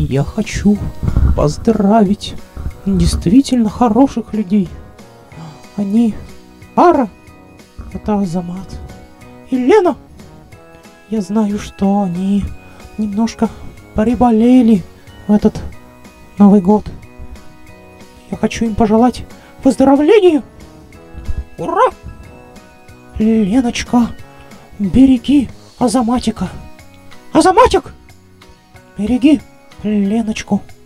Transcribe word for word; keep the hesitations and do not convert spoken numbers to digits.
Я хочу поздравить действительно хороших людей. Они пара. Это Азамат и Лена. Я знаю, что они немножко приболели в этот Новый год. Я хочу им пожелать выздоровления. Ура! Леночка, береги Азаматика. Азаматик, береги Леночку.